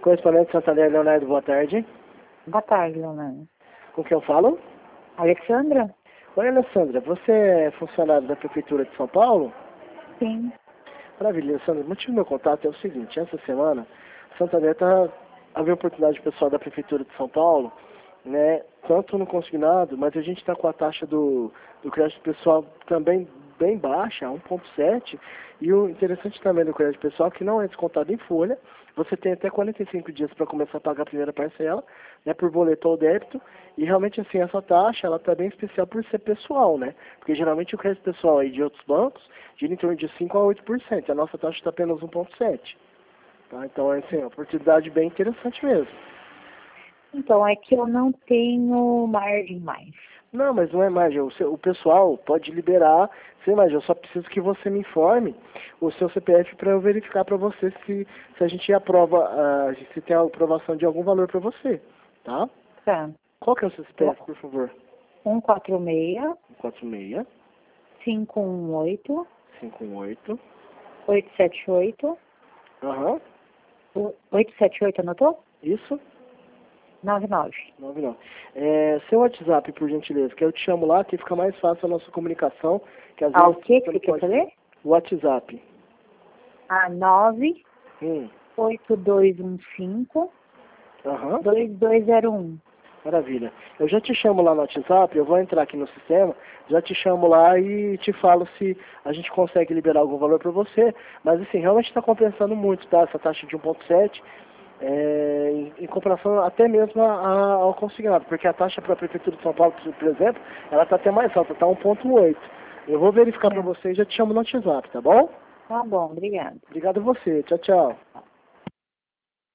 Correspondente Santander, Leonardo, boa tarde. Boa tarde, Leonardo. Com quem eu falo? Alexandra? Oi, Alessandra, você é funcionário da Prefeitura de São Paulo? Sim. Maravilha, Alessandra. O motivo do meu contato é o seguinte: essa semana, Santander havia oportunidade de pessoal da Prefeitura de São Paulo, né, tanto no consignado, mas a gente está com a taxa do crédito pessoal também bem baixa, 1,7, e o interessante também do crédito pessoal é que não é descontado em folha, você tem até 45 dias para começar a pagar a primeira parcela, né, por boleto ou débito, e realmente assim, essa taxa, ela está bem especial por ser pessoal, né, porque geralmente o crédito pessoal aí de outros bancos gira em torno de 5 a 8%, a nossa taxa está apenas 1,7. Tá? Então, assim, é uma oportunidade bem interessante mesmo. Então, é que eu não tenho margem mais. Não, mas não é margem. O pessoal pode liberar sem margem. Eu só preciso que você me informe o seu CPF para eu verificar para você se a gente aprova, se tem a aprovação de algum valor para você, tá? Tá. Qual que é o seu CPF, por favor? 146 46 518 518. 878. Aham. 878, anotou? Isso? 99. 99. Seu WhatsApp, por gentileza, que eu te chamo lá, que fica mais fácil a nossa comunicação. Que às Ah, o vezes que você você não quer pode... saber? WhatsApp. Ah, 9 Hum. 8215 Aham. 2201. Maravilha. Eu já te chamo lá no WhatsApp, eu vou entrar aqui no sistema, já te chamo lá e te falo se a gente consegue liberar algum valor para você. Mas assim, realmente está compensando muito, tá? Essa taxa de 1,7, em comparação até mesmo ao consignado, porque a taxa para a Prefeitura de São Paulo, por exemplo, ela está até mais alta, está 1,8. Eu vou verificar para você e já te chamo no WhatsApp, tá bom? Tá bom, obrigada. Obrigado a você. Tchau, tchau.